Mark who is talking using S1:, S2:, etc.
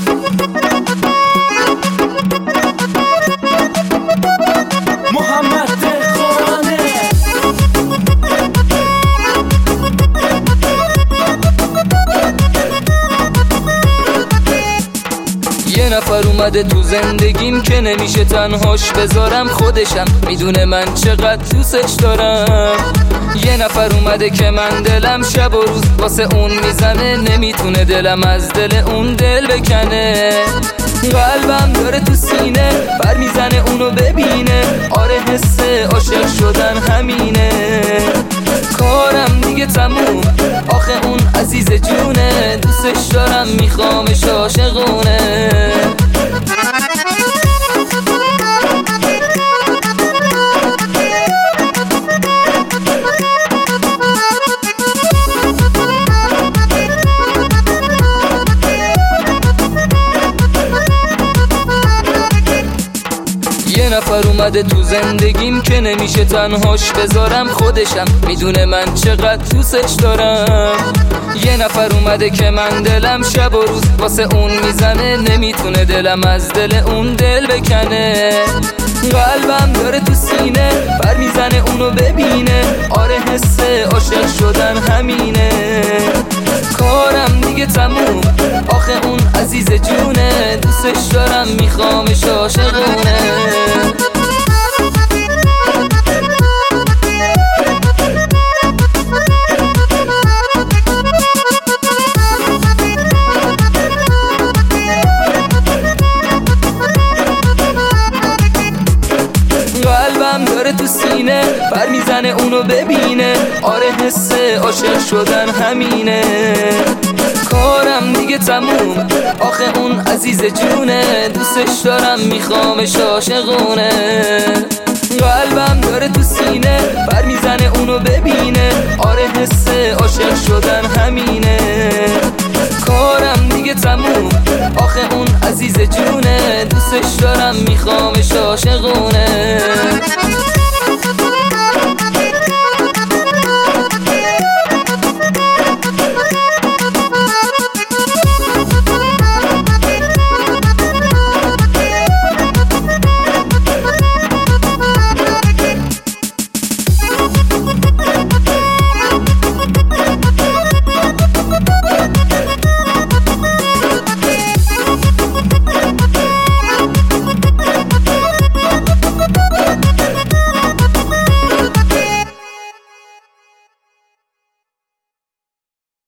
S1: یه نفر اومده تو زندگیم که نمیشه تنهاش بذارم، خودشم میدونه من چقدر دوستش دارم. یه نفر اومده که من دلم شب و روز واسه اون میزنه، نمیتونه دلم از دل اون دل بکنه. قلبم داره تو سینه پر میزنه اونو ببینه، آره حس عاشق شدن همینه. کارم دیگه تموم، آخه اون عزیز جونه، دوستش دارم میخوامش عاشقونه. یه نفر اومده تو زندگیم که نمیشه تنهاش بذارم، خودشم میدونه من چقدر دوستش دارم. یه نفر اومده که من دلم شب و روز واسه اون میزنه، نمیتونه دلم از دل اون دل بکنه. قلبم داره تو سینه پر میزنه اونو ببینه، آره حس عاشق شدن همینه. کارم دیگه تموم، آخه اون عزیز جونه، دوستش دارم میخوامش عاشقونه. قلبم داره تو سینه پر میزنه اونو ببینه، آره حس عاشق شدن همینه. کارم دیگه تموم، آخه اون عزیز جونه، دوستش دارم میخوامش عاشقونه. قلبم داره تو سینه پر میزنه اونو ببینه، آره حس عاشق شدن همینه. کارم دیگه تموم، آخه اون عزیز جونه، دوستش دارم میخوام